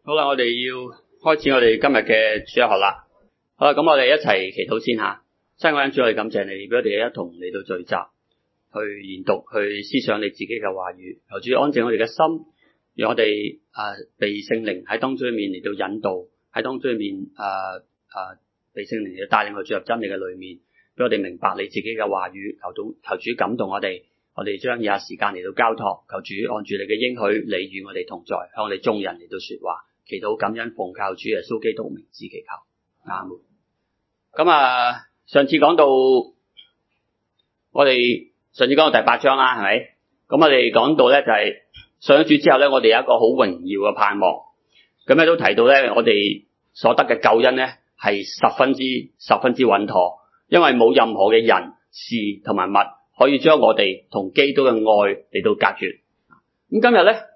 好啦，我哋要開始我哋今日嘅主日學啦。好啦，咁我哋一齊祈禱先吓。親愛嘅主，我哋感謝你，俾我哋一同嚟到聚集，去研讀，去思想你自己嘅話語。求主安靜我哋嘅心，讓我哋被聖靈喺當中裏面嚟到引導，喺當中裏面被聖靈嚟帶領我進入真理嘅裏面，俾我哋明白你自己嘅話語。求主感動我哋將以下時間嚟到交託，求主按住你嘅應許，你與我哋同在，向我哋眾人嚟到說話。祈禱感恩奉靠主耶穌基督名字祈求，阿門。咁上次講到第8章啦，係咪？咁我哋講到咧就係上咗主之後咧，我哋有一個好榮耀嘅盼望。咁咧都提到咧，我哋所得嘅救恩咧係十分之穩妥，因為冇任何嘅人事同埋物可以將我哋同基督嘅愛嚟到隔絕。咁今日咧。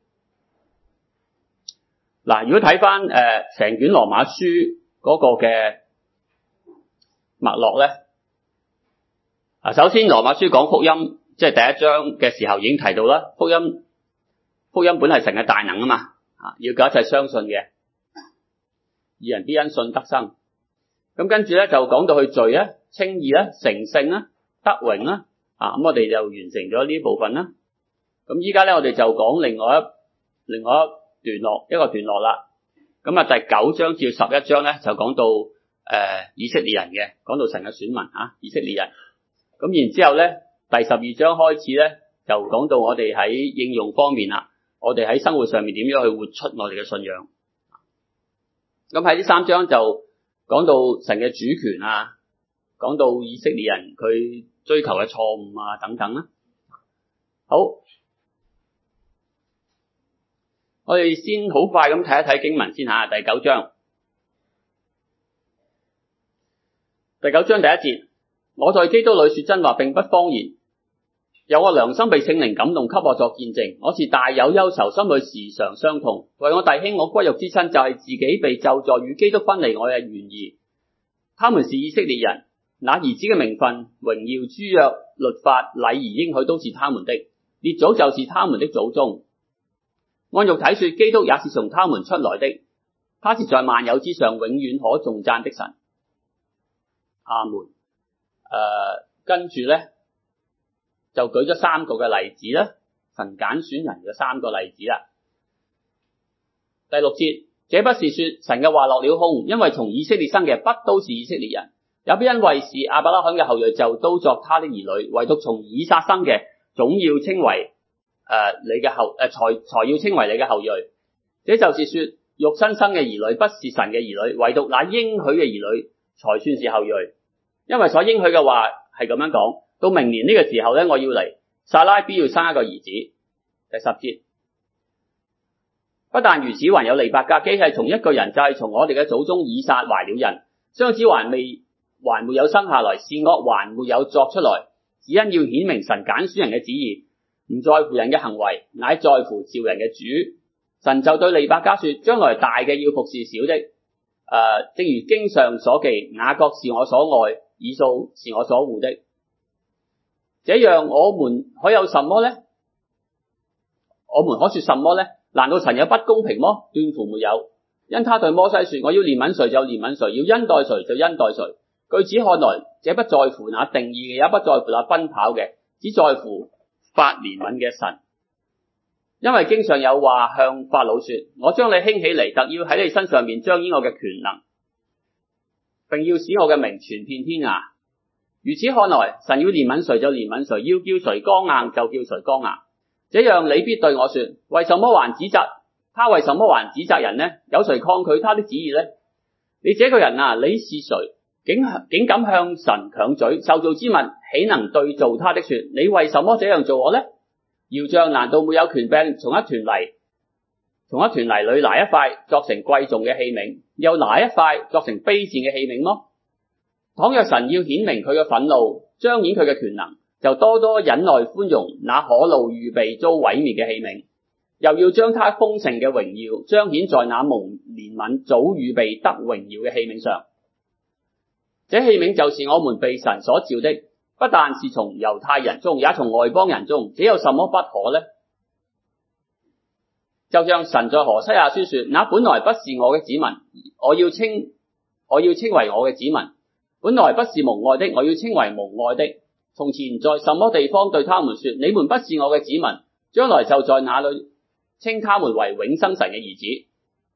嗱，如果睇翻成卷羅馬書嗰個嘅脈絡咧，首先羅馬書講福音，即係第1章嘅時候已經提到啦，福音本係神嘅大能啊嘛，要叫一切相信嘅義人必因信得生。咁跟住咧就講到去罪啦、稱義啦、成聖啦、得榮啦，咁我哋就完成咗呢部分啦。咁依家咧我哋就講另外一個段落啦。咁第9章至11章咧就講到以色列人嘅，講到神嘅選民以色列人。咁然之後咧第12章開始咧就講到我哋喺應用方面啦，我哋喺生活上面點樣去活出我哋嘅信仰。咁喺呢3章就講到神嘅主權講到以色列人佢追求嘅錯誤等等啦。好。我哋先好快咁睇一睇經文先吓，第9章。第9章第1節，我在基督裏說真話，並不謊言。有我良心被聖靈感動，給我作見證。我是大有憂愁，心裏時常傷痛。為我弟兄，我骨肉之親，就係自己被咒詛與基督分離，我也願意。他們是以色列人，那兒子嘅名分、榮耀、諸約、律法、禮儀、應許都是他們的，列祖就是他們的祖宗。按肉體說，基督也是從他們出來的，他是在萬有之上，永遠可頌讚的神。阿門。跟住咧就舉咗3個嘅例子啦，神揀選人嘅3個例子啦。第6節，這不是說神嘅話落了空，因為從以色列生嘅不都是以色列人，也不因為是亞伯拉罕嘅後裔就都作他的兒女，唯獨從以撒生嘅總要稱為才要稱為你嘅後裔。這就是說，肉身生嘅兒女不是神嘅兒女，唯獨那應許嘅兒女才算是後裔。因為所應許嘅話係咁樣講，到明年呢個時候咧，我要嚟，撒拉必要生一個兒子。第10節，不但如此，還有利百加基係從一個人，就係從我哋嘅祖宗以撒懷了孕，雙子還沒有生下來，善惡還沒有作出來，只因要顯明神揀選人嘅旨意，唔在乎人嘅行為，乃在乎召人嘅主。神就對利百加說，將來大嘅要服侍小的。正如經上所記，雅各是我所愛，以掃是我所惡的。這樣我們可有什麼呢？我們可說什麼呢？難道神有不公平麼？斷乎沒有。因他對摩西說，我要憐憫誰就憐憫誰，要恩待誰就恩待誰。據此看來，這不在乎那定義嘅，也不在乎那奔跑嘅，只在乎發憐憫嘅神。因為經上有話向法老說，我將你興起嚟，特要喺你身上面彰顯我嘅權能，並要使我嘅名傳遍天涯。如此看來，神要憐憫誰就憐憫誰，要叫誰剛硬就叫誰剛硬。這樣你必對我說，為什麼還指責他？為什麼還指責人呢？有誰抗拒他的旨意呢？你這個人你是誰？竟敢向神強嘴？受造之物豈能對造他的說，你為什麼這樣做我呢？窯匠難道沒有權柄從一團泥裏拿一塊作成貴重嘅器皿，又拿一塊作成卑賤嘅器皿麼？倘若神要顯明佢嘅憤怒，彰顯佢嘅權能，就多多忍耐寬容那可怒預備遭毀滅嘅器皿，又要將他豐盛嘅榮耀彰顯在那蒙憐憫早預備得榮耀嘅器皿上。這器皿就是我們被神所召的，不但是從猶太人中，也從外邦人中，這有什麼不可呢？ 就像神在何西阿書說，那本來不是我嘅子民，我要稱為我嘅子民；本來不是蒙愛的，我要稱為蒙愛的。從前在什麼地方對他們說，你們不是我嘅子民，將來就在那裏稱他們為永生神嘅兒子。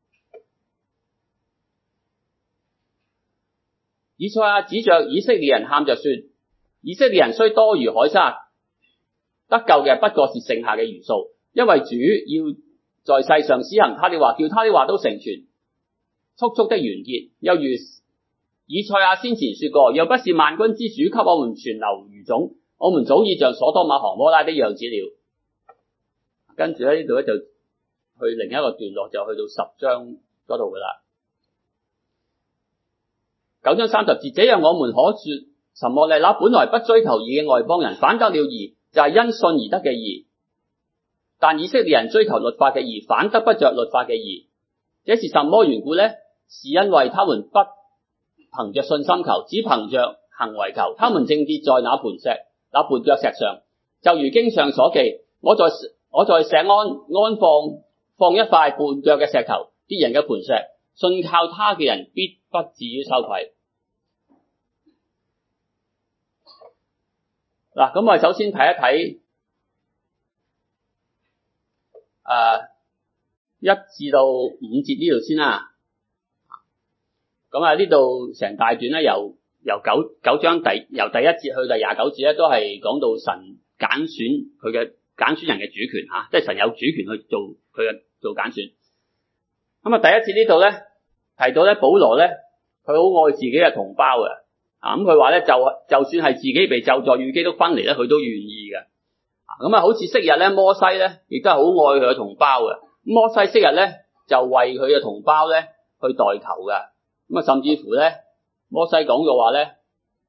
以賽亞指着以色列人喊着說，以色列人雖多如海沙，得救嘅不過是剩下嘅餘數，因為主要在世上施行他的話，叫他的話都成全，速速的完結。又如以賽亞先前說過，若不是萬軍之主給我們存留餘種，我們早已像所多瑪、蛾摩拉的樣子了。跟住呢度就去另一個段落，就去到10章嗰度噶啦。9章30節，這樣我們可說什麼呢？那本來不追求義嘅外邦人，反得了義，就係因信而得嘅義。但以色列人追求律法嘅義，反得不着律法嘅義。這是什麼緣故呢？是因為他們不憑着信心求，只憑着行為求。他們正跌在那絆腳石上，就如經上所記，我在錫安放一塊絆腳嘅石頭，跌人嘅磐石，信靠他嘅人必不至於羞愧。嗱，咁我哋首先睇一睇1至到5節呢度先啦。咁呢度成大段咧，由九章由第1節去到第29節咧，都係講到神揀選人嘅主權吓，即係神有主權去做揀選。咁第1節呢度咧提到咧，保羅咧佢好愛自己嘅同胞嘅，咁佢話咧就算係自己被咒詛與基督分離咧，佢都願意嘅。咁好似昔日咧摩西咧，亦都係好愛佢嘅同胞嘅。摩西昔日咧就為佢嘅同胞咧去代求嘅。咁甚至乎咧，摩西講嘅話咧，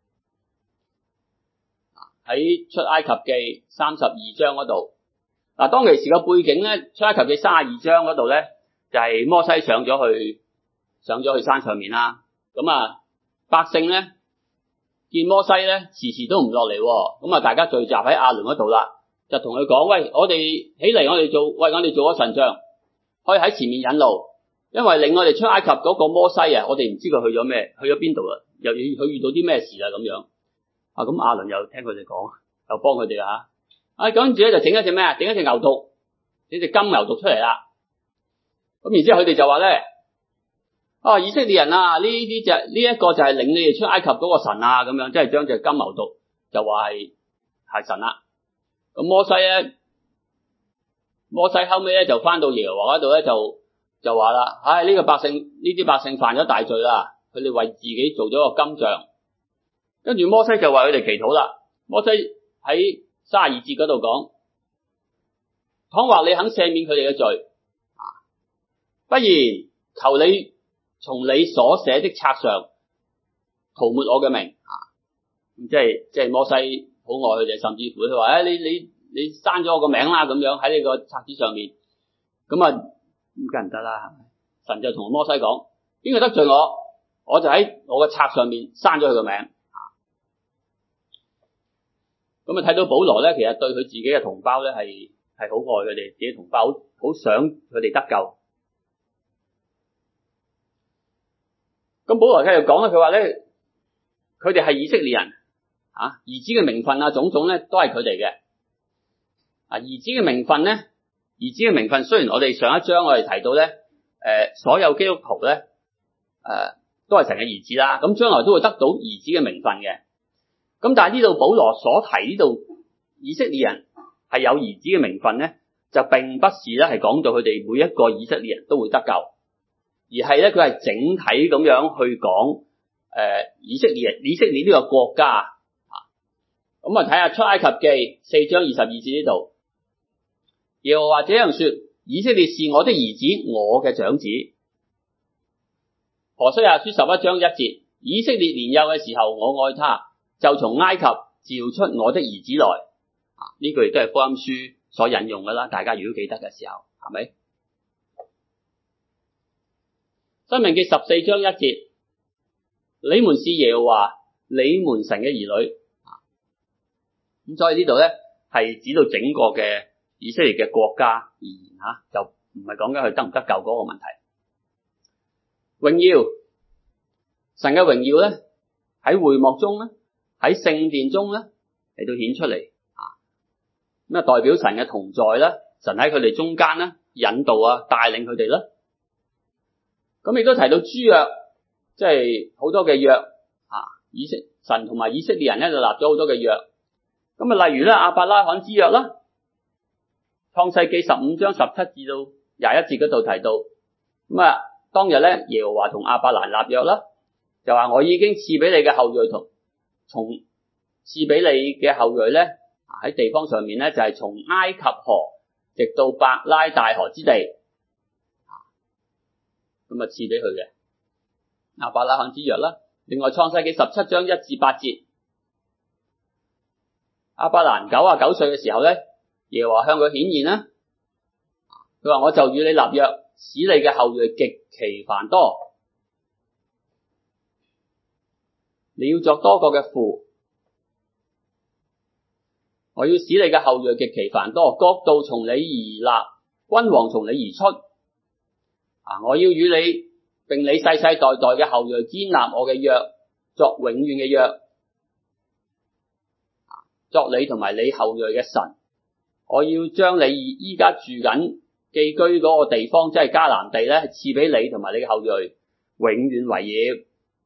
喺出埃及記32章嗰度，當其時個背景咧，出埃及記32章嗰度咧，就係摩西上咗去山上面啦。咁百姓咧見摩西咧遲遲都唔落嚟，咁大家聚集喺亞倫嗰度啦，就同佢講：喂，我哋起嚟，我哋做個神像，可以喺前面引路。因為領我哋出埃及嗰個摩西我哋唔知佢去咗咩，去咗邊度啦，又佢遇到啲咩事啦咁樣。咁亞倫又聽佢哋講，又幫佢哋跟住咧就整一隻咩？整一隻牛犢，整隻金牛犢出嚟啦。咁然之後佢哋就話咧：以色列人呢一個就係領你哋出埃及嗰個神啊，咁樣即係將隻金牛犢就話係神啦。咁摩西後尾咧就翻到耶和華嗰度咧就話啦，呢啲百姓犯咗大罪啦，佢哋為自己做咗個金像，跟住摩西就為佢哋祈禱啦。摩西喺32節嗰度講：倘或你肯赦免佢哋嘅罪，不然求你從你所寫的冊上塗抹我嘅名。即係摩西好愛佢哋，甚至乎佢話：你刪咗我個名啦，咁樣喺呢個冊子上面。咁梗唔得啦！神就同摩西講：邊個得罪我，我就喺我嘅冊上面刪咗佢個名。咁睇到保羅咧，其實對佢自己嘅同胞咧係好愛佢哋，自己同胞好想佢哋得救。咁保羅繼續講啦，佢話咧，佢哋係以色列人，兒子嘅名分種種咧都係佢哋嘅。兒子嘅名分咧。兒子嘅名分，雖然我哋上一章我哋提到咧，所有基督徒咧，都係神嘅兒子啦，咁將來都會得到兒子嘅名分嘅。咁但係呢度保羅所提呢度以色列人係有兒子嘅名分咧，就並不是咧係講到佢哋每一個以色列人都會得救，而係咧佢係整體咁樣去講以色列呢個國家。咁睇下出埃及記4章22節呢度。耶和華這樣說：以色列是我的兒子，我嘅長子。何西阿書11章1節：以色列年幼嘅時候，我愛他，就從埃及召出我的兒子來。呢句亦都係福音書所引用噶啦，大家如果記得嘅時候，係咪？申命記14章1節：你們是耶和華你們神嘅兒女。咁所以呢度咧係指到整個嘅以色列嘅國家而言，就唔係講緊佢得唔得救嗰個問題。榮耀，神嘅榮耀咧喺會幕中咧，喺聖殿中咧嚟到顯出嚟咁啊，代表神嘅同在啦，神喺佢哋中間咧引導啊，帶領佢哋啦。咁亦都提到諸約，即係好多嘅約神同埋以色列人咧就立咗好多嘅約。咁啊，例如咧亞伯拉罕之約啦，創世記15章17至到21節嗰度提到，咁啊當日咧耶和華同亞伯蘭立約啦，就話我已經賜俾你嘅後裔從賜俾你嘅後裔咧喺地方上面咧就係從埃及河直到伯拉大河之地，咁啊賜俾佢嘅亞伯拉罕之約啦。另外創世記17章1至8節，亞伯蘭99歲嘅時候咧，耶和華向佢顯現啦，佢話我就與你立約，使你嘅後裔極其繁多，你要作多國嘅父，我要使你嘅後裔極其繁多，國度從你而立，君王從你而出，我要與你並你世世代代嘅後裔堅立我嘅約，作永遠嘅約，作你同埋你後裔嘅神。我要將你依家住緊寄居嗰個地方，即係迦南地咧，賜俾你同埋你嘅後裔，永遠為業。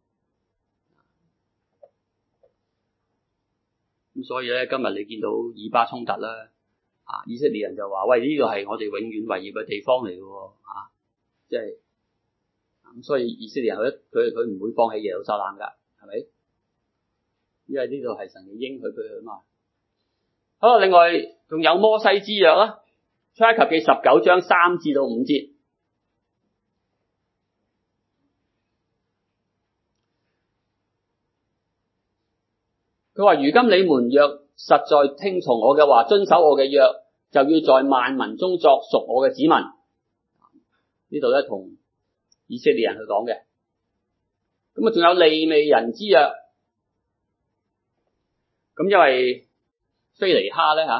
咁所以咧，今日你見到以巴衝突啦，以色列人就話：喂，呢個係我哋永遠為業嘅地方嚟嘅，即係咁，所以以色列人佢唔會放棄耶路撒冷噶，係咪？因為呢度係神嘅應許佢啊嘛。好，另外仲有摩西之約啦，出埃及記19章3至到5節。佢話：如今你們若實在聽從我嘅話，遵守我嘅約，就要在萬民中作屬我嘅子民。呢度咧同以色列人去講嘅。咁啊，仲有利未人之約。咁因為非尼哈咧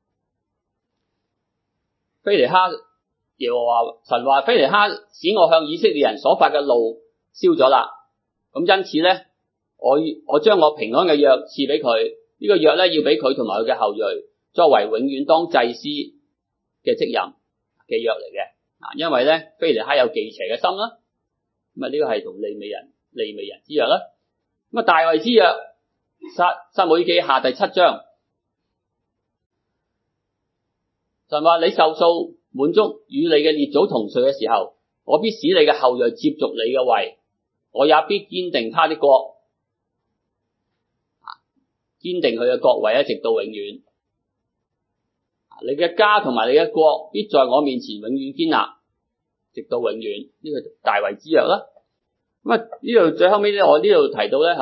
非尼哈耶和華神話非尼哈使我向以色列人所發嘅怒消咗啦。咁因此咧，我將我平安嘅約賜俾佢，呢個約咧要俾佢同埋佢嘅後裔作為永遠當祭司嘅職任嘅約嚟嘅。因為咧非尼哈有忌邪嘅心啦，咁啊呢個係同利未人之約啦。咁啊大衛之約，撒母耳記下第7章，神話你壽數滿足與你嘅列祖同歲嘅時候，我必使你嘅後裔接續你嘅位，我也必堅定他的國，堅定佢嘅國位直到永遠。你嘅家同埋你嘅國必在我面前永遠堅立，直到永遠。呢個大衛之約啦。咁啊呢度最後尾咧，我呢度提到咧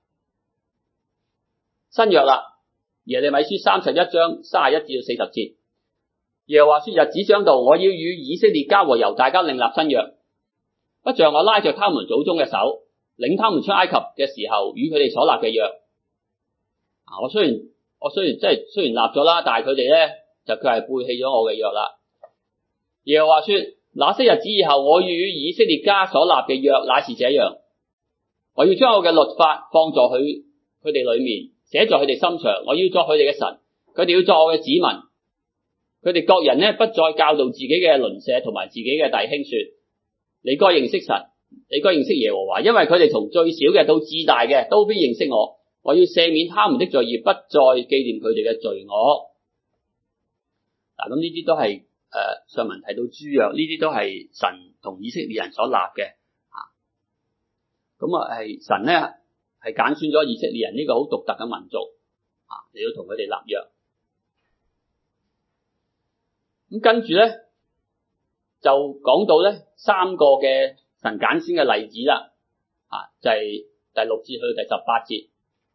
新約啦，耶利米書31章31至40節，耶和華說：日子將到，我要與以色列家和猶大家另立新約，不像我拉着他們祖宗嘅手，領他們出埃及嘅時候與佢哋所立嘅約。我雖然立咗啦，但係佢哋咧就佢係背棄咗我嘅約啦。耶和華說：那些日子以後，我與以色列家所立嘅約乃是這樣，我要將我嘅律法放在佢哋裏面，寫在佢哋心上，我要作佢哋嘅神，佢哋要作我嘅子民。佢哋各人呢，不再教導自己嘅鄰舍同埋自己嘅弟兄說：你該認識神，你該認識耶和華，因為佢哋從最小嘅到至大嘅都必認識我。我要赦免他們的罪孽，不再紀念佢哋嘅罪惡。咁呢啲都係上文提到諸約，呢啲都係神同以色列人所立嘅。咁係神咧係揀選咗以色列人呢個好獨特嘅民族，你要同佢哋立約。咁跟住咧就講到咧3個嘅神揀選嘅例子啦，就係第6節去到第18節。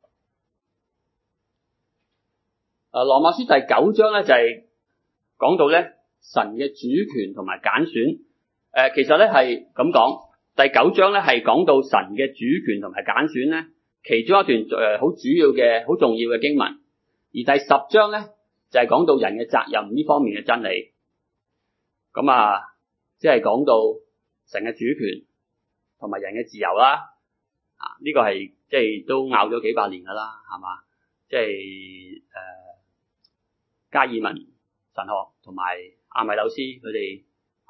羅馬書第9章咧就係講到咧神嘅主權同埋揀選。其實咧係咁講，第9章咧係講到神嘅主權同埋揀選咧，其中一段好主要嘅好重要嘅經文。而第10章咧就係講到人嘅責任呢方面嘅真理。咁即係講到神嘅主權同埋人嘅自由啦。呢個係即係都拗咗幾百年噶啦，係嘛？即係加爾文神學同埋阿米紐斯佢哋。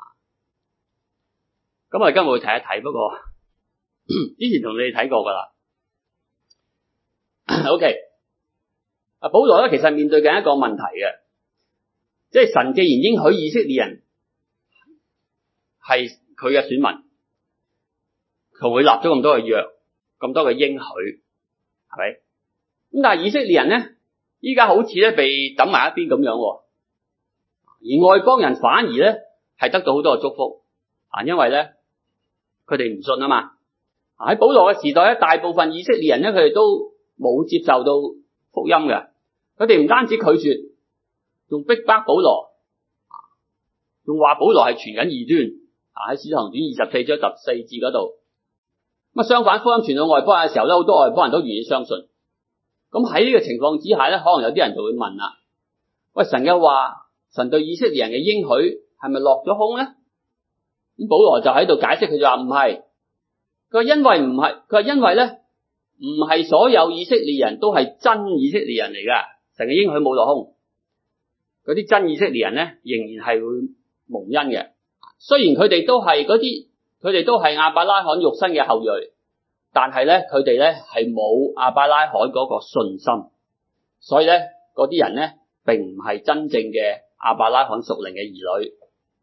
咁我哋今日會睇一睇，不過之前同你哋睇過噶啦。OK， 保羅咧其實面對緊一個問題嘅，即係神既然應許以色列人係佢嘅選民，同佢立咗咁多嘅約，咁多嘅應許，係咪？咁但係以色列人咧，依家好似咧被抌埋一邊咁樣，而外邦人反而咧係得到好多嘅祝福，因為咧佢哋唔信啊嘛。喺保羅嘅時代咧，大部分以色列人咧，佢哋都冇接受到福音嘅，佢哋唔單止拒絕，仲逼迫保羅，仲話保羅係傳緊異端。喺使徒行傳24章14節嗰度，咁相反福音傳到外邦人嘅時候咧，好多外邦人都願意相信。咁喺呢個情況之下咧，可能有啲人就會問啦：喂，神嘅話，神對以色列人嘅應許係咪落咗空咧？咁保羅就喺度解釋，佢就話唔係，佢話因為唔係，佢話因為咧唔係所有以色列人都係真以色列人嚟噶，神嘅應許冇落空，嗰啲真以色列人咧仍然係會蒙恩嘅。雖然佢哋都係亞伯拉罕肉身嘅後裔，但係咧佢哋咧係冇亞伯拉罕嗰個信心，所以咧嗰啲人咧並唔係真正嘅亞伯拉罕屬靈嘅兒女。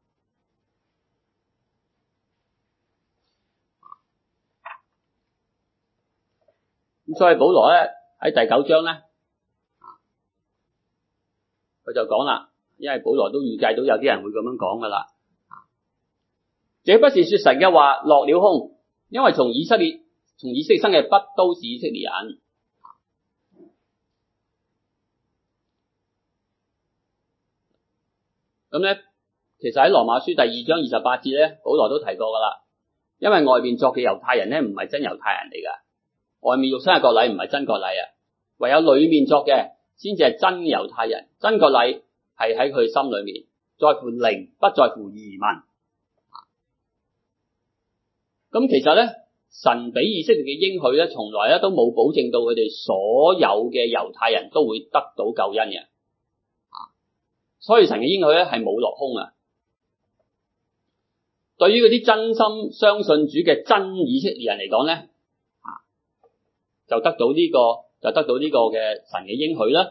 咁所以保羅咧喺第9章咧，佢就講啦，因為保羅都預計到有啲人會咁樣講噶啦。這不是說神嘅話落了空，因為從以色列生嘅不都是以色列人。咁咧，其實喺羅馬書第2章28節咧，保羅都提過噶啦。因為外面作嘅猶太人咧，唔係真猶太人嚟噶，外面肉身嘅割禮唔係真割禮啊，唯有裏面作嘅先至係真猶太人。真割禮係喺佢心裏面，在乎靈，不在乎儀文。咁其實咧，神俾以色列嘅應許咧，從來咧都冇保證到佢哋所有嘅猶太人都會得到救恩嘅，所以神嘅應許咧係冇落空啊。對於嗰啲真心相信主嘅真以色列人嚟講咧，就得到呢個嘅神嘅應許啦。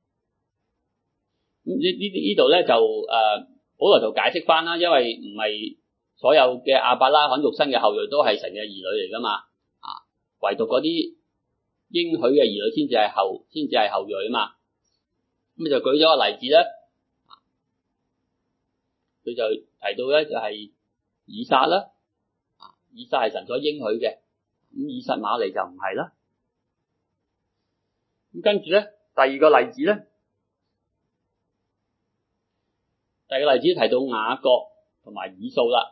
咁呢度咧就保羅就解釋翻啦，因為唔係所有嘅亞伯拉罕肉身嘅後裔都係神嘅兒女嚟噶嘛，唯獨嗰啲應許嘅兒女先至係後裔啊嘛。咁就舉咗個例子咧，佢就提到咧就係以撒啦，以撒係神所應許嘅，咁以實瑪利就唔係啦。咁跟住咧第二個例子提到雅各同埋以掃啦。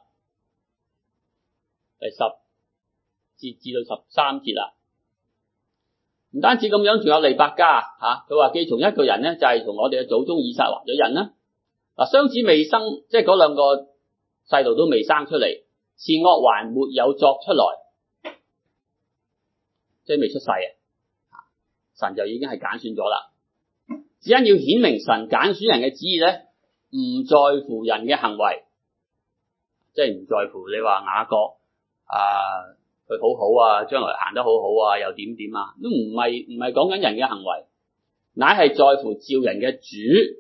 第10節至到13節啦，唔單止咁樣，仲有利百加佢話既從一個人咧，就係從我哋嘅祖宗以撒還咗孕啦。雙子未生，即係嗰兩個細路都未生出嚟，善惡還沒有作出來，即係未出世神就已經係揀選咗啦。只因要顯明神揀選人嘅旨意咧，唔在乎人嘅行為，即係唔在乎你話雅各佢好好啊，將來行得好好啊，又點點啊，都唔係講緊人嘅行為，乃係在乎召人嘅主。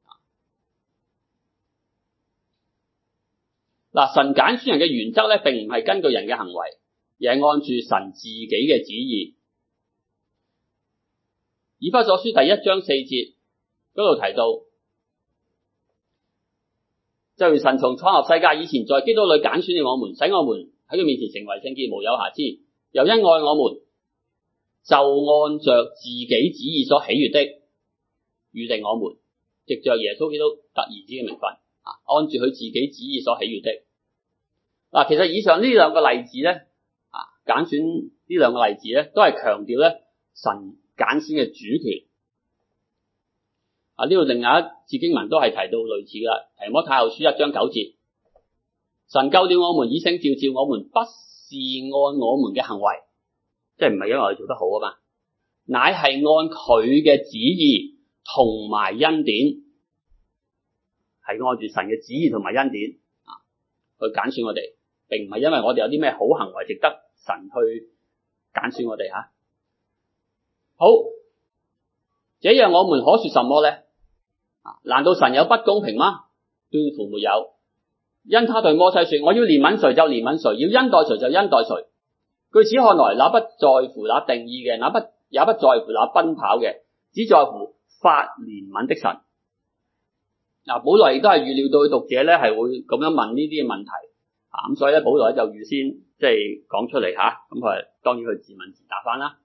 神揀選人嘅原則咧，並唔係根據人嘅行為，而係按住神自己嘅旨意。以弗所書第1章4節嗰度提到，就如神從創立世界以前，在基督裏揀選了我們，使我們喺佢面前成為聖潔無有瑕疵，又因愛我們，就按着自己旨意所喜悅的預定我們，藉着耶穌基督得兒子嘅名分，按住佢自己旨意所喜悅的。其實以上呢兩個例子咧，揀選呢兩個例子咧，都係強調咧神揀選嘅主權。呢度另外一節經文都係提到類似噶，提摩太後書1章9節， 神救了我們，以聖召我們，不是按我們嘅行為，即係唔係因為我哋做得好啊嘛，乃係按佢嘅旨意同埋恩典，係按住神嘅旨意同埋恩典去揀選我哋，並唔係因為我哋有啲咩好行為值得神去揀選我哋吓。好，這樣我們可說什麼呢？難道神有不公平嗎？斷乎沒有。因他對摩西說，我要憐憫誰就憐憫誰，要恩待誰就恩待誰。據此看來，那不在乎那定意嘅，也不在乎那奔跑嘅，只在乎發憐憫的神。保羅亦都係預料到讀者咧係會咁樣問呢啲嘅問題，咁所以咧保羅咧就預先即係講出嚟吓，咁佢當然佢自問自答翻啦。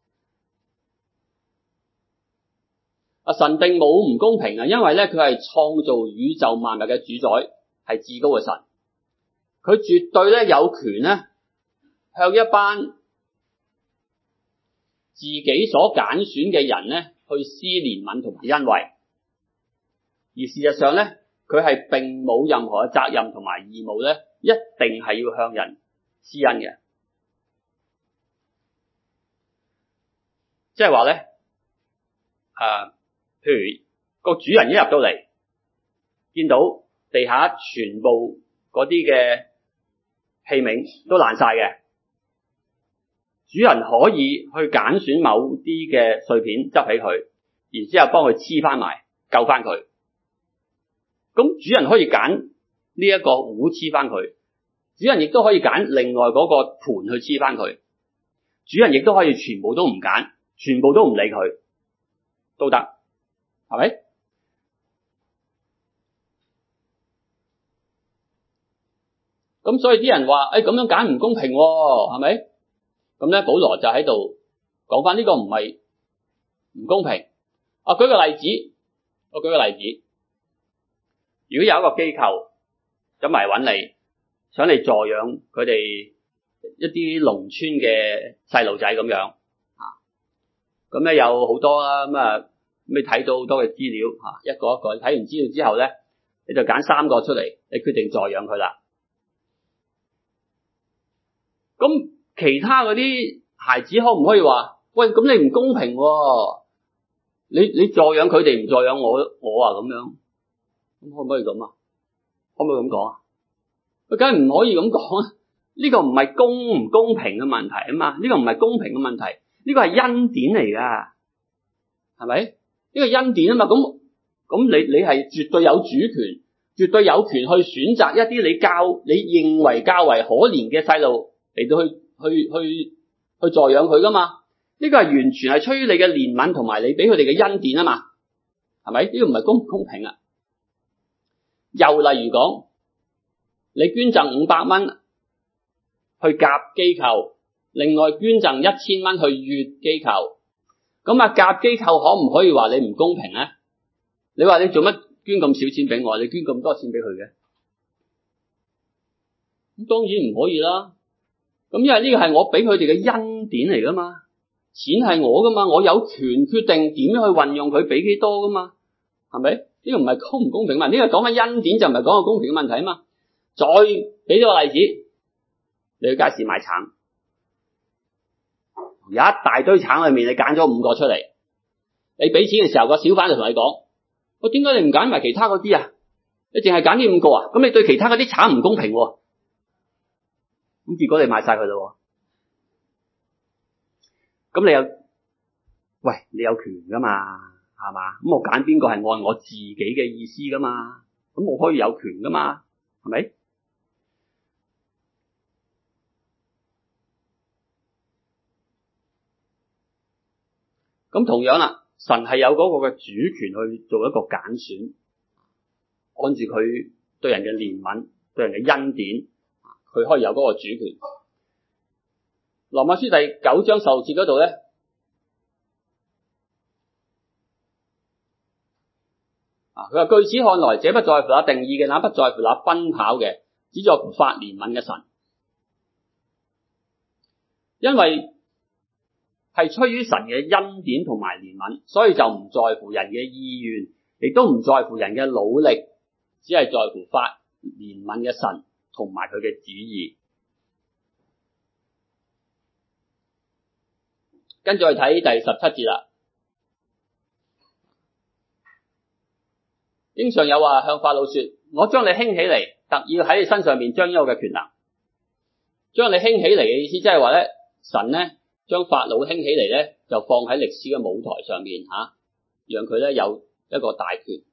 神並冇唔公平啊，因為咧佢係創造宇宙萬物嘅主宰，係至高嘅神，佢絕對咧有權咧向一班自己所揀選嘅人咧去施憐憫同埋恩惠。而事實上咧，佢係並冇任何嘅責任同埋義務咧，一定係要向人施恩嘅。即係話咧，譬如個主人一入到嚟，見到地下全部嗰啲嘅器皿都爛晒嘅，主人可以去揀選某啲嘅碎片執起佢，然之後幫佢黐翻埋，救翻佢。咁主人可以揀呢一個壺黐翻佢，主人亦都可以揀另外嗰個盤去黐翻佢，主人亦都可以全部都唔揀，全部都唔理佢都得，係咪？咁所以啲人話咁樣揀唔公平喎，係咪？咁咧保羅就喺度講翻呢個唔係唔公平。我舉個例子。如果有一個機構咁嚟揾你，想你助養佢哋一啲農村嘅細路仔咁樣，咁咧有好多啦，咁你睇到好多嘅資料，一個一個睇完資料之後咧，你就揀3個出嚟，你決定助養佢啦。咁其他嗰啲孩子可唔可以話，喂，咁你唔公平喎，你助養佢哋唔助養我啊咁樣？咁可唔可以咁啊？可唔可以咁講啊？佢梗係唔可以咁講啊！呢個唔係公唔公平嘅問題啊嘛，呢個唔係公平嘅問題，呢個係恩典嚟噶，係咪？呢個恩典啊嘛，咁你係絕對有主權，絕對有權去選擇一啲你認為較為可憐嘅細路嚟到去助養佢噶嘛？呢個係完全係出於你嘅憐憫同埋你俾佢哋嘅恩典啊嘛，係咪？呢個唔係公唔公平啊？又例如講，你捐贈500蚊去甲機構，另外捐贈1000蚊去乙機構，咁甲機構可唔可以話你唔公平咧？你話你做乜捐咁少錢俾我？你捐咁多錢俾佢嘅？咁當然唔可以啦。咁因為呢個係我俾佢哋嘅恩典嚟噶嘛，錢係我噶嘛，我有權決定點樣去運用佢，俾幾多噶嘛，係咪？呢個唔係公唔公平嘛？呢個講緊恩典就唔係講個公平嘅問題啊嘛。再俾咗個例子，你去街市買橙，有一大堆橙裏面，你揀咗5個出嚟，你俾錢嘅時候個小販就同你講：我點解你唔揀埋其他嗰啲啊？你淨係揀呢5個啊？咁你對其他嗰啲橙唔公平喎。咁結果你買晒佢咯。咁你有權噶嘛？係嘛？咁我揀邊個係按我自己嘅意思噶嘛？咁我可以有權噶嘛？係咪？咁同樣啦，神係有嗰個嘅主權去做一個揀選，按住佢對人嘅憐憫、對人嘅恩典，佢可以有嗰個主權。羅馬書第9章16節嗰度咧。佢話：據此看來，這不在乎那定意嘅，那不在乎那奔跑嘅，只在乎發憐憫嘅神。因為係出於神嘅恩典同埋憐憫，所以就唔在乎人嘅意願，亦都唔在乎人嘅努力，只係在乎發憐憫嘅神同埋佢嘅旨意。跟住去睇第17節啦。經常有話向法老說，我將你興起嚟，特要喺你身上面將有嘅權能。將你興起嚟嘅意思即係話咧，神咧將法老興起嚟咧，就放喺歷史嘅舞台上面讓佢咧有一個大權。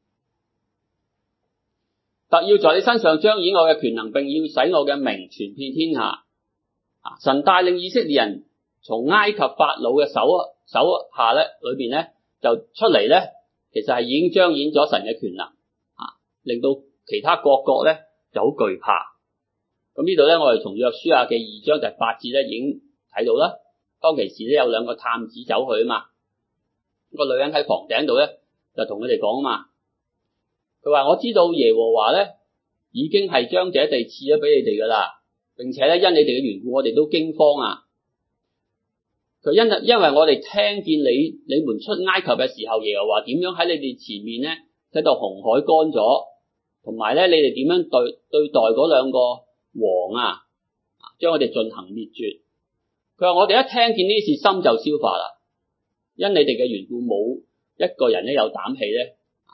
特要在你身上彰顯我嘅權能，並要使我嘅名傳遍天下。神帶領以色列人從埃及法老嘅手下咧裏邊咧就出嚟咧，其實係已經彰顯咗神嘅權能，令到其他各國咧就好懼怕。咁呢度咧，我哋從約書亞嘅2章第8節咧已經睇到啦。當其時咧有兩個探子走去啊嘛，個女人喺房頂度咧就同佢哋講啊嘛，佢話我知道耶和華咧已經係將這地賜咗俾你哋噶啦，並且咧因你哋嘅緣故，我哋都驚慌啊。佢因為我哋聽見你們出埃及嘅時候，耶和華點樣喺你哋前面咧使到紅海乾咗，同埋咧你哋點樣對待嗰兩個王啊，將我哋進行滅絕。佢話我哋一聽見呢事，心就消化啦，因你哋嘅緣故，冇一個人咧有膽氣咧。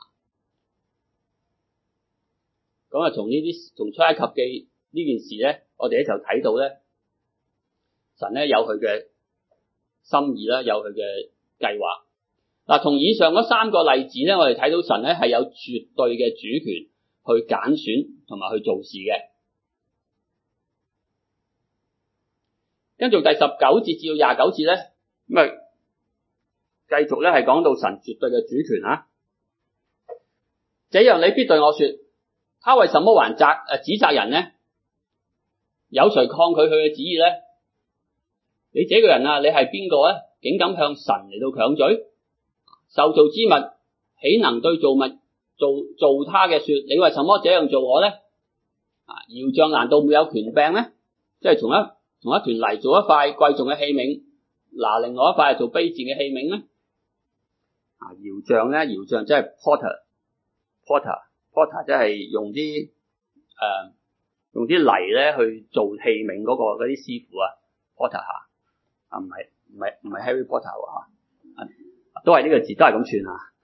咁啊，從出埃及記呢件事咧，我哋咧就睇到咧，神咧有佢嘅心意啦，有佢嘅計劃。嗱，從以上嗰3個例子咧，我哋睇到神咧係有絕對嘅主權去揀選同埋去做事嘅。跟住第19節至到29節咧，咁啊繼續咧係講到神絕對嘅主權啊。這樣你必對我說，他為什麼還指責人呢？有誰抗拒佢嘅旨意呢？你這個人啊，你係邊個呢？竟敢向神嚟到強嘴？受造之物豈能對造物做他嘅說，你為什麼這樣做我呢？窯匠難道沒有權柄呢？即係從一團泥做一塊貴重嘅器皿，拿另外一塊做卑賤嘅器皿呢？窯匠即係 porter 即係用啲泥咧去做器皿嗰啲師傅啊 porter 唔係 Harry Potter 都係呢個字，都係咁串啊。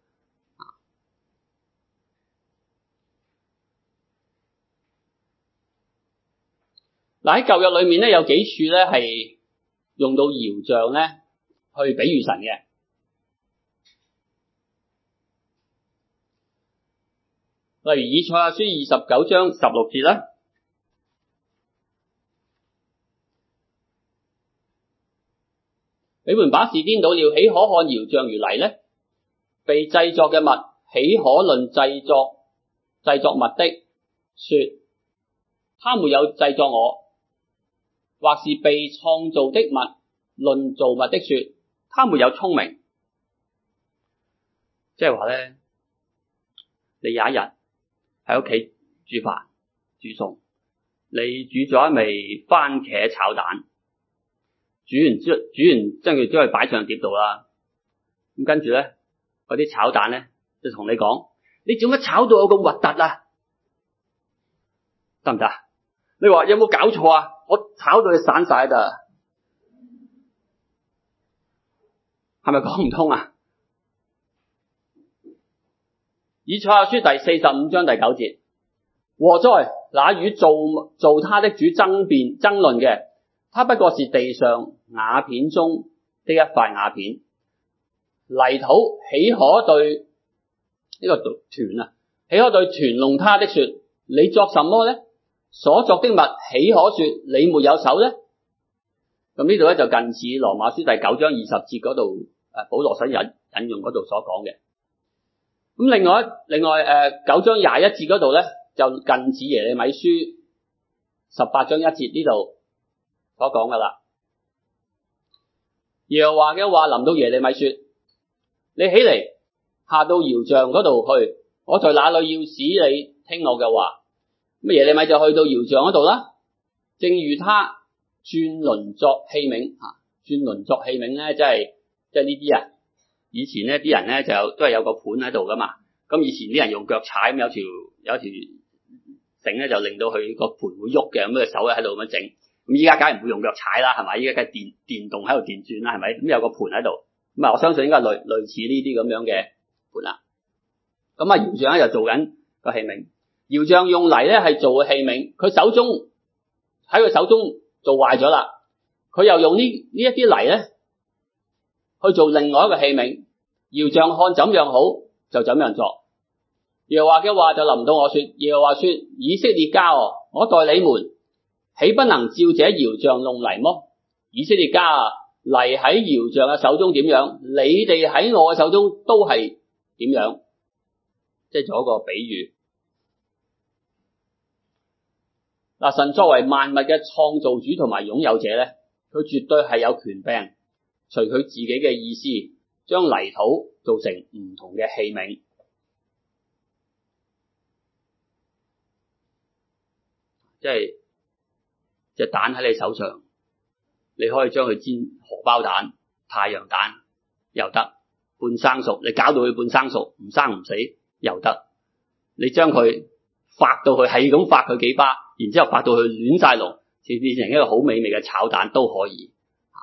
嗱，喺舊約裏面咧有幾處咧係用到窯匠咧去比喻神嘅。例如以賽亞書29章16節啦，你們把事顛倒了，豈可看窯匠如泥呢？被製作嘅物，豈可論製作物的，說他沒有製作我；或是被創造的物，論造物的說他沒有聰明。即係話咧，你有一日喺屋企煮飯煮餸，你煮咗一味番茄炒蛋，煮完將佢將佢擺上碟度啦。咁跟住咧，嗰啲炒蛋咧就同你講：你做乜炒到我咁核突啊？得唔得？你話有冇搞錯啊？我炒到你散晒㗎，係咪講唔通啊？以賽亞書第45章第9節，禍哉！那與造他的主爭論嘅，他不過是地上瓦片中的一塊瓦片。泥土豈可對呢個團啊？豈可對團弄他的說：你作什麼呢？所作的物豈可說你沒有手呢？咁呢度咧就近似羅馬書第9章20節嗰度保羅所引用嗰度所講嘅。咁另外9章21節嗰度咧就近似耶利米書18章1節呢度所講噶啦。耶和華嘅話臨到耶利米說：你起嚟下到窯匠嗰度去，我在那裏要使你聽我嘅話。咁耶利米就去到窯匠嗰度啦，正如他轉輪作器皿，轉輪作器皿咧，即係呢啲啊。以前咧啲人咧就都係有個盤喺度噶嘛，咁以前啲人用腳踩，咁有條繩咧就令到佢個盤會喐嘅，咁佢手咧喺度咁樣整。咁依家梗係唔會用腳踩啦，係咪？依家梗係電動喺度電轉啦，係咪？咁有個盤喺度，咁啊我相信應該係類似呢啲咁樣嘅盤啦。咁啊窯匠咧就做緊個器皿，窯匠用泥咧係做嘅器皿，佢手中做壞咗啦，佢又用呢一啲泥咧去做另外一個器皿，窯匠看怎樣好就怎樣做。耶和華嘅話就臨到我說，耶和華說，以色列家我待你們豈不能照這窯匠弄泥麼？以色列家泥喺窯匠嘅手中點樣，你哋喺我嘅手中都係點樣。即係做一個比喻。嗱，神作為萬物嘅創造主同埋擁有者咧，佢絕對係有權柄，隨佢自己嘅意思，將泥土做成唔同嘅器皿。即係隻蛋喺你手上，你可以將佢煎荷包蛋、太陽蛋又得，半生熟，你搞到佢半生熟，唔生唔死又得。你將佢發到佢係咁發佢幾巴，然之後發到佢亂晒龍，變成一個好美味嘅炒蛋都可以。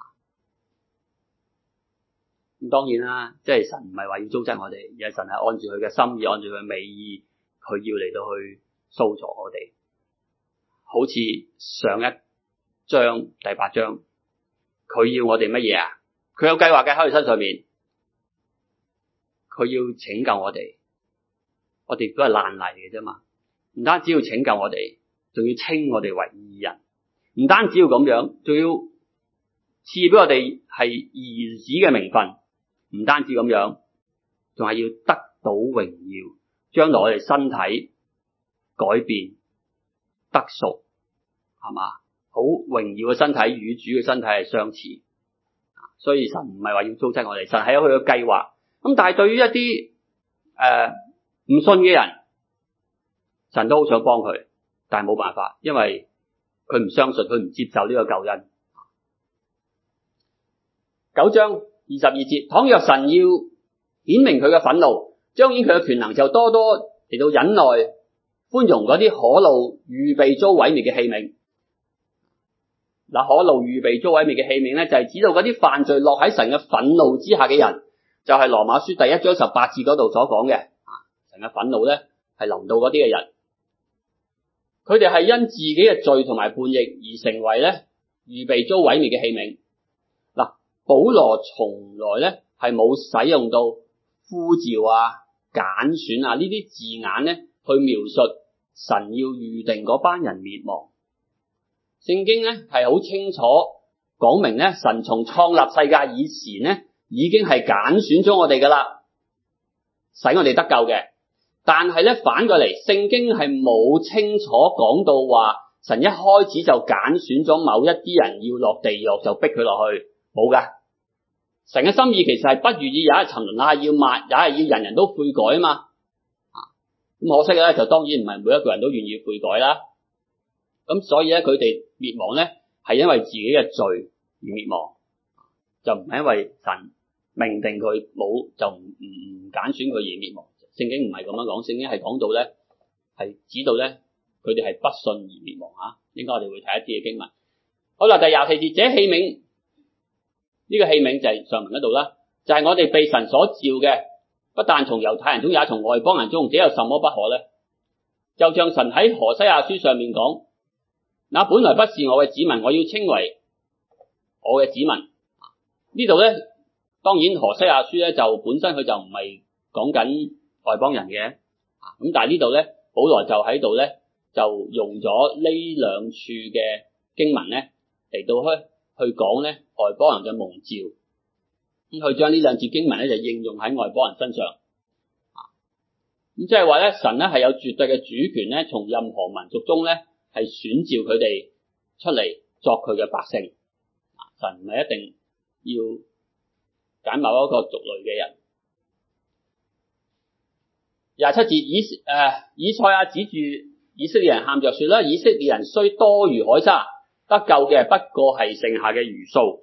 咁當然啦，即係神唔係話要糟質我哋，而係神係按住佢嘅心意，按住佢嘅美意，佢要嚟到去塑造我哋。好似上一章第8章，佢要我哋乜嘢啊？佢有計劃嘅喺佢身上面，佢要拯救我哋，我哋都係爛泥嘅啫嘛。唔單止要拯救我哋，仲要稱我哋為義人。唔單止要咁樣，仲要賜俾我哋係兒子嘅名分。唔單止咁樣，仲係要得到榮耀，將來我哋身體改變。得贖係嘛？好榮耀嘅身體與主嘅身體係相似，所以神唔係話要糟質我哋，神係有佢嘅計劃。咁但係對於一啲唔信嘅人，神都好想幫佢，但係冇辦法，因為佢唔相信，佢唔接受呢個救恩。9章22節，倘若神要顯明佢嘅憤怒，彰顯佢嘅權能，就多多嚟到忍耐寬容嗰啲可怒預備遭毀滅嘅器皿。嗱，可怒預備遭毀滅嘅器皿咧，就係指到嗰啲犯罪落喺神嘅憤怒之下嘅人，就係羅馬書第1章18節嗰度所講嘅。神嘅憤怒咧係臨到嗰啲嘅人，佢哋係因自己嘅罪同埋叛逆而成為咧預備遭毀滅嘅器皿。嗱，保羅從來咧係冇使用到呼召啊、揀選啊呢啲字眼咧去描述神要預定嗰班人滅亡。聖經咧係好清楚講明咧，神從創立世界以前咧已經係揀選咗我哋噶啦，使我哋得救嘅。但係咧反過嚟，聖經係冇清楚講到話神一開始就揀選咗某一啲人要落地獄就逼佢落去，冇噶。神嘅心意其實係不願意有一沉淪啊，要抹，也係要人人都悔改啊嘛。咁可惜咧，就當然唔係每一個人都願意悔改啦。咁所以咧，佢哋滅亡咧係因為自己嘅罪而滅亡，就唔係因為神命定佢冇就唔揀選佢而滅亡。聖經唔係咁樣講，聖經係講到咧係指到咧佢哋係不信而滅亡啊。應該我哋會睇一啲嘅經文。好啦，第24節，這器皿呢個器皿就係上文嗰度啦，就係我哋被神所召嘅，不但從猶太人中，也從外邦人中，這有什麼不可咧？就像神喺何西阿書上面講，那本來不是我嘅子民，我要稱為我嘅子民。呢度咧，當然何西阿書咧就本身佢就唔係講緊外邦人嘅，咁但係呢度咧，保羅就喺度咧就用咗呢兩處嘅經文咧嚟到去講咧外邦人嘅蒙召，咁去將呢兩節經文咧就應用喺外邦人身上。咁即係話咧，神咧係有絕對嘅主權咧，從任何民族中咧係選召佢哋出嚟作佢嘅百姓。神唔係一定要揀某一個族類嘅人。27節，以賽亞指住以色列人喊着說啦，以色列人雖多如海沙，得救嘅不過係剩下嘅餘數。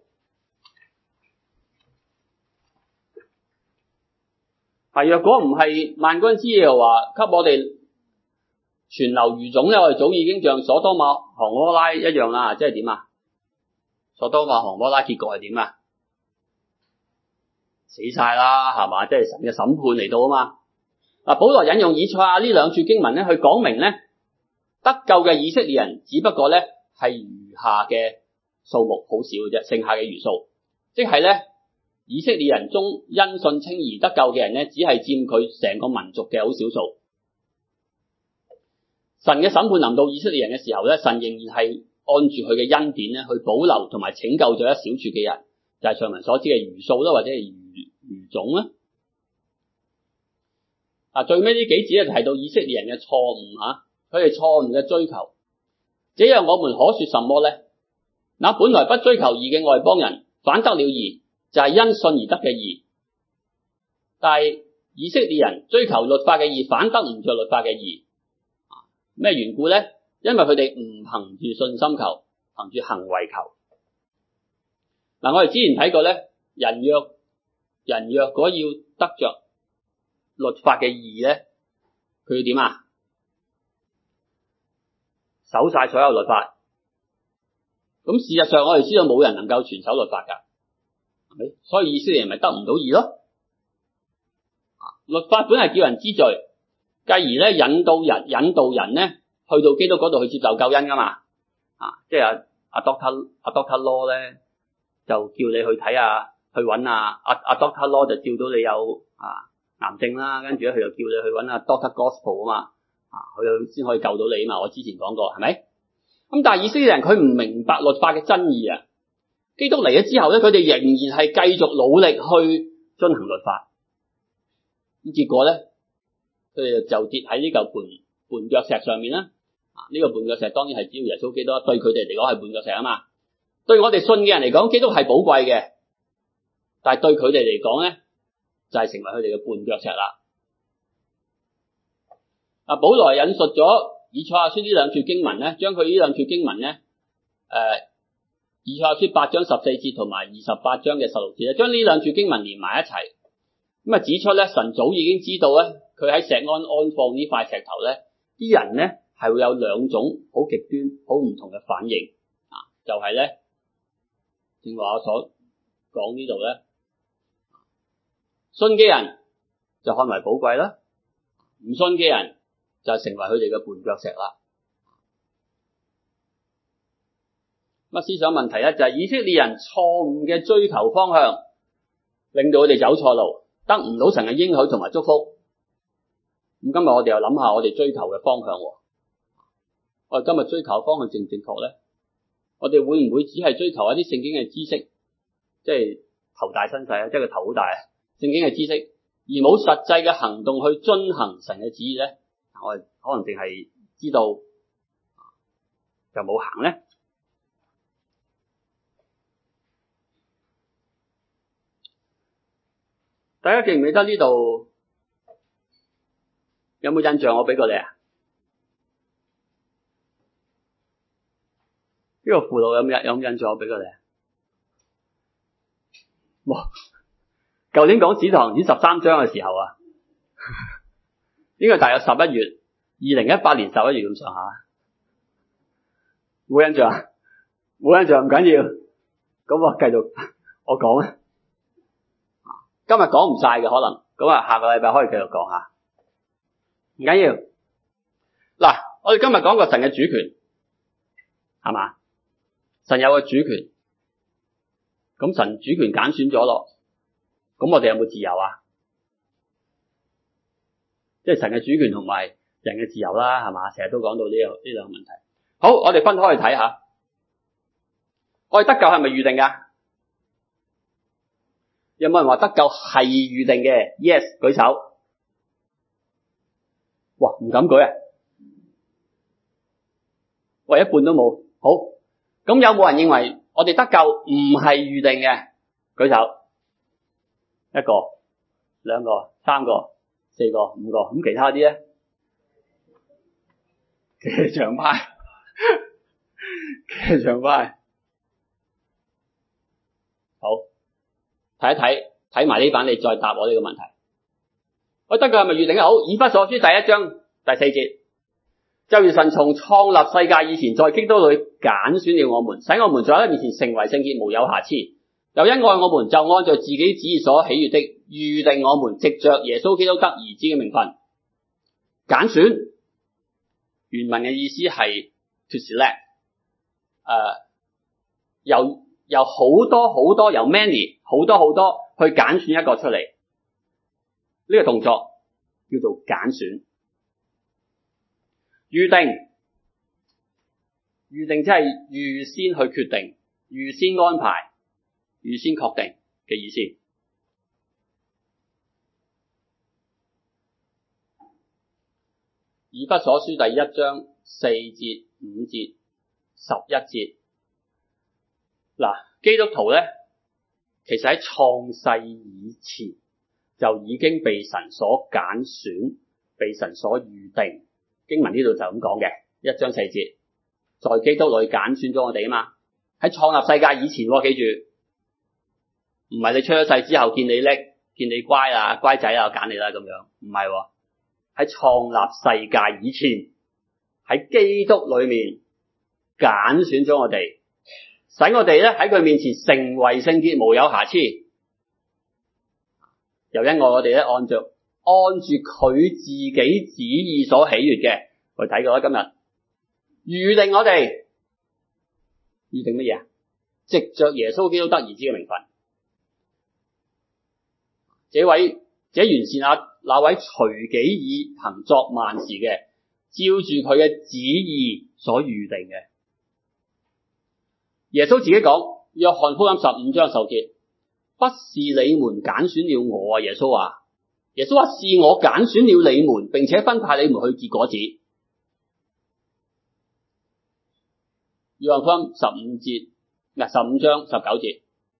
若果唔係萬軍之耶和華給我哋存留餘種咧，我哋早已經像所多瑪、蛾摩拉一樣啦，即係點啊？所多瑪、蛾摩拉結果係點啊？死晒啦，係嘛？即係神嘅審判嚟到啊嘛。嗱，保羅引用以賽亞呢兩處經文咧，去講明咧，得救嘅以色列人只不過咧係餘下嘅數目好少嘅啫，剩下嘅餘數，即係咧以色列人中因信稱義得救嘅人咧，只係佔佢成個民族嘅好少數。神嘅審判臨到以色列人嘅時候咧，神仍然係按住佢嘅恩典咧，去保留同埋拯救咗一小撮嘅人，就係上文所指嘅餘數啦，或者係餘種啦。最尾呢幾節咧提到以色列人嘅錯誤吓，佢哋錯誤嘅追求。這樣我們可說什麼呢？那本來不追求義嘅外邦人，反得了義，就係因信而得嘅義。但係以色列人追求律法嘅義，反得唔着律法嘅義。咩緣故呢？因為佢哋唔憑住信心求，憑住行為求。我哋之前睇過咧，人若果要得着律法嘅義咧，佢要點啊？守晒所有律法。咁事實上我哋知道冇人能夠全守律法噶，係咪？所以以色列人咪得唔到義咯。律法本係叫人知罪，繼而咧引導人咧去到基督嗰度去接受救恩噶嘛。即係阿 Doctor Law 咧就叫你去睇下，去揾阿 Doctor Law 就照到你有癌症啦，跟住咧佢就叫你去揾阿 Doctor Gospel 啊嘛，佢先可以救到你啊嘛。我之前講過係咪？咁但係以色列人佢唔明白律法嘅真義啊。基督嚟咗之後咧，佢哋仍然係繼續努力去遵行律法。咁結果咧，佢哋就跌喺呢嚿絆腳石上面啦。呢個絆腳石當然係只要耶穌基督，對佢哋嚟講係絆腳石啊嘛。對我哋信嘅人嚟講，基督係寶貴嘅，但係對佢哋嚟講咧，就係成為佢哋嘅絆腳石啦。保羅引述咗以賽亞書呢兩處經文咧，將佢呢兩處經文咧，以賽亞書8章14節同埋28章嘅16節咧，將呢兩處經文連埋一齊。咁指出咧，神早已經知道咧，佢喺錫安放呢塊石頭咧，啲人咧係會有兩種好極端、好唔同嘅反應。就係咧，正話我所講呢度咧，信嘅人就看為寶貴啦，唔信嘅人就成為佢哋嘅絆腳石啦。思想問題咧，就係以色列人錯誤嘅追求方向，令到佢哋走錯路，得唔到神嘅應許同埋祝福。咁今日我哋又諗下我哋追求嘅方向。我哋今日追求嘅方向正唔正確咧？我哋會唔會只係追求一啲聖經嘅知識，即係頭大身細啊，即係個頭好大啊，聖經嘅知識，而冇實際嘅行動去遵行神嘅旨意咧？我哋可能淨係知道就冇行咧。大家記唔記得呢度有冇印象？我俾過你啊？呢個附錄有冇印象？我俾過你啊？哇！舊年講使徒行傳13章嘅時候啊，應該大約11月，2018年11月咁上下。冇印象？冇印象唔緊要，咁我繼續我講啊。今日講唔晒嘅可能，咁下個禮拜可以繼續講下，唔緊要。嗱，我哋今日講個神嘅主權，係嘛？神有個主權，咁神主權揀選咗咯，咁我哋有冇自由啊？即係神嘅主權同埋人嘅自由啦，係嘛？成日都講到呢兩個問題。好，我哋分開去睇下，我哋得救係咪預定噶？有冇人話得救係預定嘅 ？Yes， 舉手。哇，唔敢舉啊！喂，一半都冇。好，咁有冇人認為我哋得救唔係預定嘅？舉手。一個、兩個、三個、四個、五個，咁其他啲咧？騎牆派，騎牆派。好。睇一睇埋呢版，你再答我呢個問題。我得救係咪預定嘅？好，以弗所書第1章第4節， 就如神從創立世界以前，在基督裏揀選了我們，使我們在他面前成為聖潔，無有瑕疵。又因愛我們，就按照自己旨意所喜悅的預定我們，藉着耶穌基督得兒子嘅名分。揀選原文嘅意思係 to select， 由好多由 many 好多去揀選一個出嚟，呢個動作叫做揀選。預定即係預先去決定、預先安排、預先確定嘅意思。以弗所書第1章4節、5節、11節。嗱，基督徒咧，其實喺創世以前就已經被神所揀選、被神所預定。經文呢度就咁講嘅，1章4節，在基督裏揀選咗我哋啊嘛。喺創立世界以前，記住，唔係你出咗世之後見你叻、見你乖啊、乖仔啊，揀你啦咁樣，唔係。喺創立世界以前，喺基督裏面揀選咗我哋，使我哋咧喺佢面前成為聖潔，無有瑕疵。又因我哋咧按住佢自己旨意所喜悅嘅，我哋睇過啦。今日預定我哋預定乜嘢啊？藉着耶穌基督得兒子嘅名分，這完善那位隨己以行作萬事嘅，照住佢嘅旨意所預定嘅。耶穌自己講，約翰福音15章10節，不是你們揀選了我啊！耶穌話是我揀選了你們，並且分派你們去結果子。約翰福音15章19節，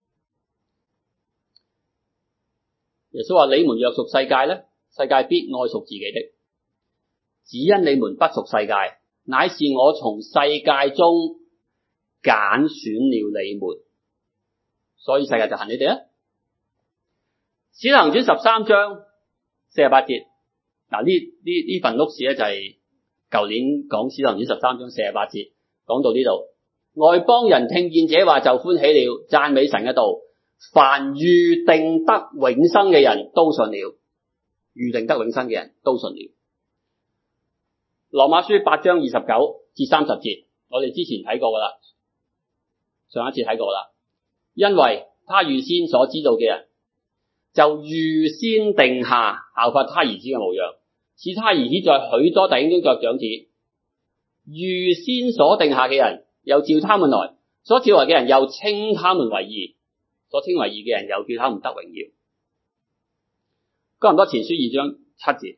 耶穌話：你們若屬世界咧，世界必愛屬自己的；只因你們不屬世界，乃是我從世界中揀選了你們，所以世界就恨你哋啦。使徒行傳13章48節，嗱呢份錄事咧就係舊年講使徒行傳13章48節，講到呢度，外邦人聽見這話就歡喜了，讚美神嘅道。凡預定得永生嘅人都信了，預定得永生嘅人都信了。羅馬書8章29至30節，我哋之前睇過噶啦，上一次睇過啦。因為他預先所知道嘅人，就預先定下效法他兒子嘅模樣，使他兒子在許多弟兄中作長子。預先所定下嘅人，又召他們來；所召來嘅人，又稱他們為義；所稱為義嘅人，又叫他們得榮耀。哥林多前書2章7節，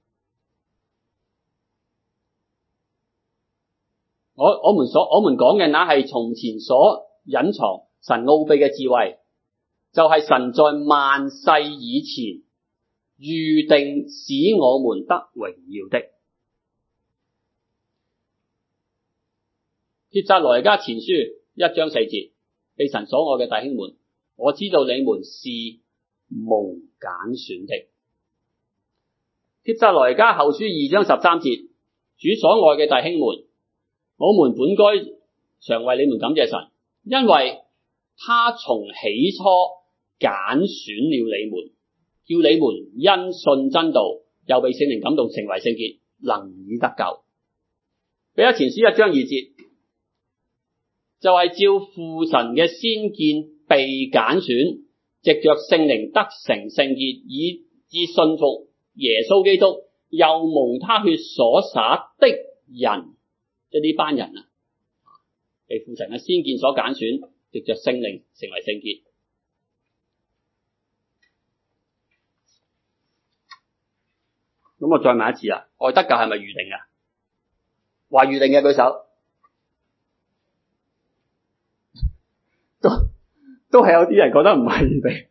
我們講嘅那係從前所隱藏神奧秘嘅智慧，就係神在萬世以前預定使我們得榮耀的。帖撒羅尼迦前書1章4節，被神所愛嘅弟兄們，我知道你們是蒙揀選的。帖撒羅尼迦後書2章13節，主所愛嘅弟兄們，我們本該常為你們感謝神，因為他從起初揀選了你們，叫你們因信真道，又被聖靈感動，成為聖潔，能以得救。彼得前書1章2節，就係照父神嘅先見被揀選，藉着聖靈得成聖潔，以致信服耶穌基督，又蒙他血所灑的人，即係呢班人啊，被父神嘅先見所揀選，藉着聖靈成為聖潔。咁我再問一次啊，愛得救係咪預定啊？話預定嘅舉手。都係有啲人覺得唔係預定。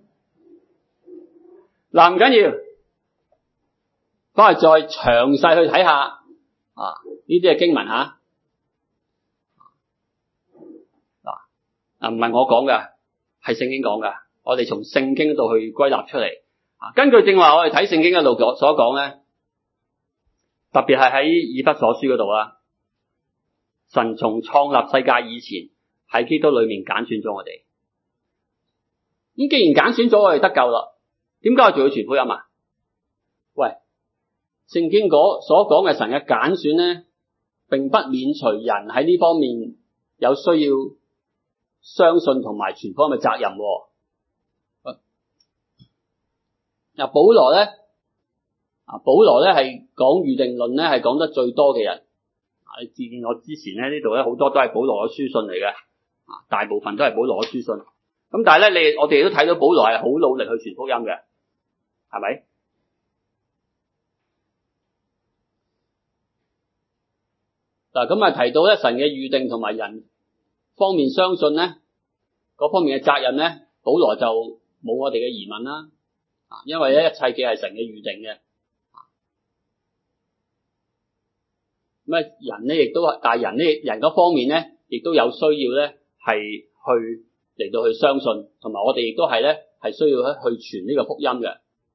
嗱，唔緊要，翻去再詳細去睇下呢啲係經文吓。唔係我講噶，係聖經講噶。我哋從聖經度去歸納出嚟。根據正話我哋睇聖經嗰度所講咧， 特別係喺以弗所書嗰度啦，神從創立世界以前喺基督裏面揀選咗我哋。咁既然揀選咗我哋得救啦，點解我仲要傳福音啊？喂，聖經所講嘅神嘅揀選咧，並不免除人喺呢方面有需要相信同埋傳福音嘅責任。保羅咧係講預定論咧係講得最多嘅人。你見我之前咧呢度咧好多都係保羅嘅書信嚟嘅，大部分都係保羅嘅書信。咁但係咧我哋都睇到保羅係好努力去傳福音嘅，係咪？嗱，咁啊提到咧神嘅預定同埋人方面相信咧嗰方面嘅責任咧，保羅就冇我哋嘅疑問啦。因為咧一切嘅係神嘅預定嘅。咁人咧亦都，但係人嗰方面咧，亦都有需要咧係去嚟到去相信，同埋我哋亦都係咧係需要去傳呢個福音嘅。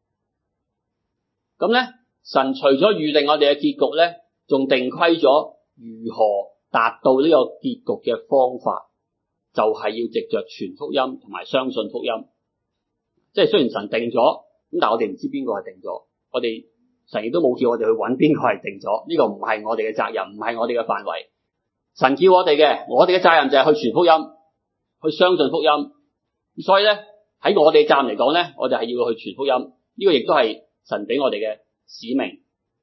咁咧神除咗預定我哋嘅結局咧，仲定規咗如何達到呢個結局嘅方法，就係要藉着傳福音同埋相信福音。即係雖然神定咗，咁但係我哋唔知邊個係定咗，我哋神亦都冇叫我哋去揾邊個係定咗，呢個唔係我哋嘅責任，唔係我哋嘅範圍。神叫我哋嘅責任就係去傳福音，去相信福音。所以咧喺我哋責任嚟講咧，我哋係要去傳福音，呢個亦都係神俾我哋嘅使命。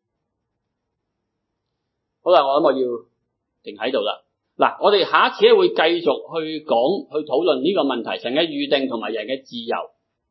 好啦，我諗我要停喺度啦。嗱，我哋下一次咧會繼續去講去討論呢個問題，神嘅預定同埋人嘅自由。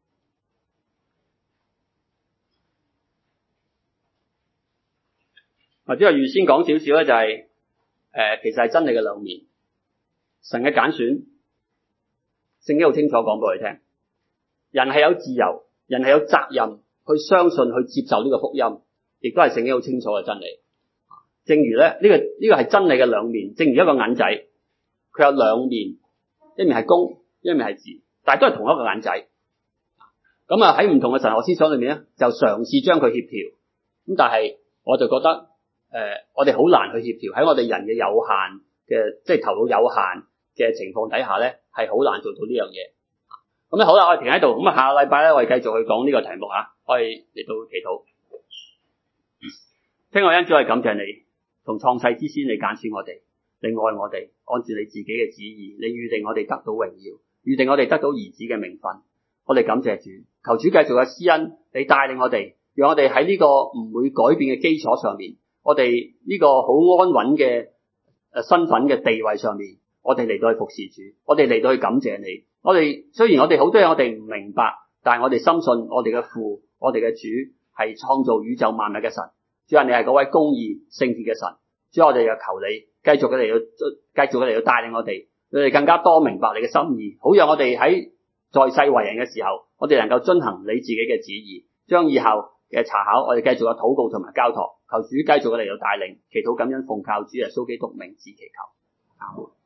或者係預先講少少咧，就係其實係真理嘅兩面。神嘅揀選，聖經好清楚講俾我哋聽，人係有自由，人係有責任去相信、去接受呢個福音，亦都係聖經好清楚嘅真理。正如咧呢個係真理嘅兩面，正如一個銀仔，佢有兩面，一面係公，一面係字，但係都係同一個銀仔。咁啊喺唔同嘅神學思想裏面咧，就嘗試將佢協調。咁但係我就覺得我哋好難去協調，喺我哋人嘅有限嘅，即係頭腦有限嘅情況底下咧，係好難做到呢樣嘢。咁咧好啦，我哋停喺度。咁啊下個禮拜咧，我哋繼續去講呢個題目啊，我哋嚟到祈禱。聽我恩主，我哋感謝你，從創世之先你揀選我哋，你愛我哋，按住你自己嘅旨意，你預定我哋得到榮耀，預定我哋得到兒子嘅名分。我哋感謝主，求主繼續嘅施恩，你帶領我哋，讓我哋喺呢個唔會改變嘅基礎上面，我哋呢個好安穩嘅身份嘅地位上面，我哋嚟到去服侍主，我哋嚟到去感謝你。我哋雖然我哋好多嘢我哋唔明白，但係我哋深信我哋嘅父，我哋嘅主係創造宇宙萬物嘅神。主啊，你係嗰位公義聖潔嘅神。主啊，我哋又求你繼續嘅嚟到帶領我哋，我哋更加多明白你嘅心意，好讓我哋喺在世為人嘅時候，我哋能夠遵行你自己嘅旨意，將以後嘅查考我哋繼續嘅禱告同埋交託，求主繼續嘅嚟到帶領，祈禱感恩奉靠主耶穌基督名字祈求。